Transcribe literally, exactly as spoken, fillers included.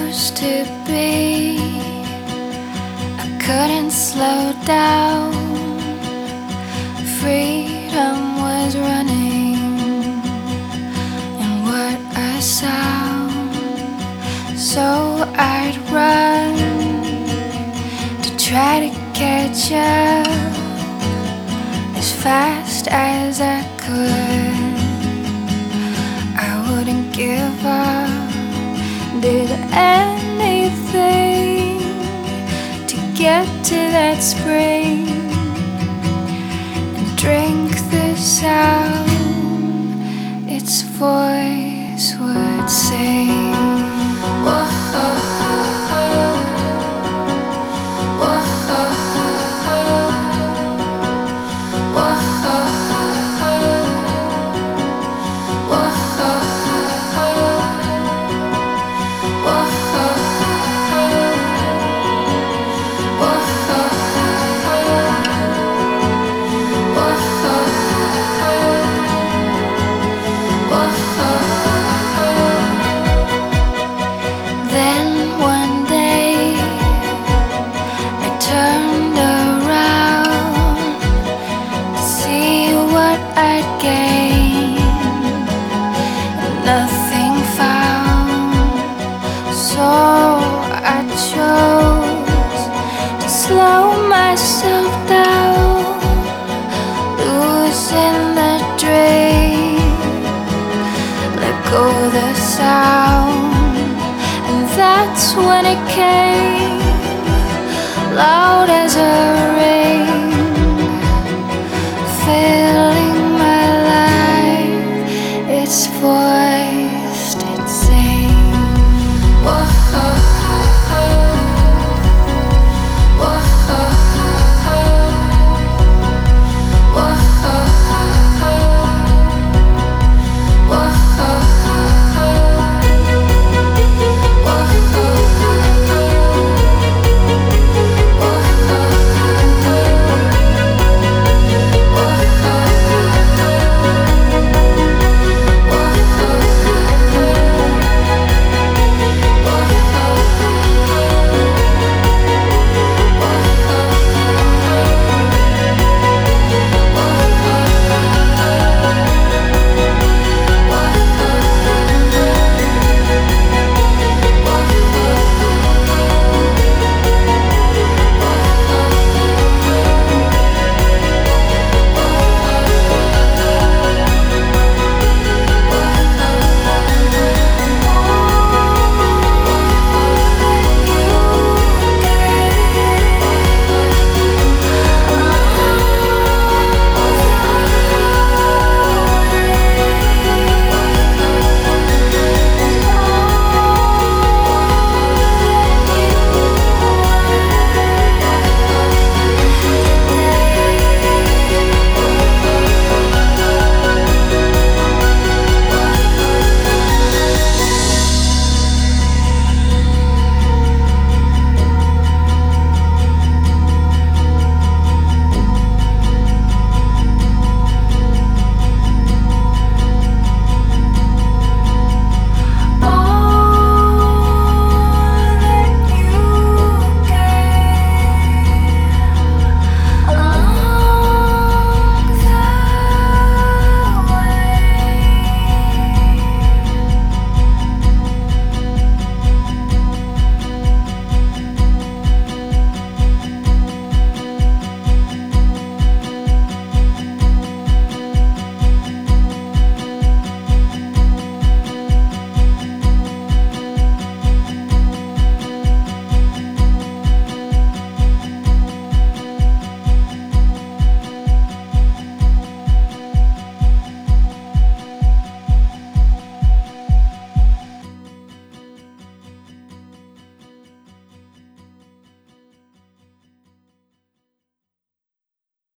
used to be. I couldn't slow down. Freedom was running, and what a sound. So I'd run to try to catch up as fast as I could. I wouldn't give up, did anything to get to that spring and drink the sound its voice would sing. Whoa. Then one day I turned around to see what I'd gained, and nothing found. So I chose to slow myself down, losing the dream, let go the sound. And that's when it came, loud as a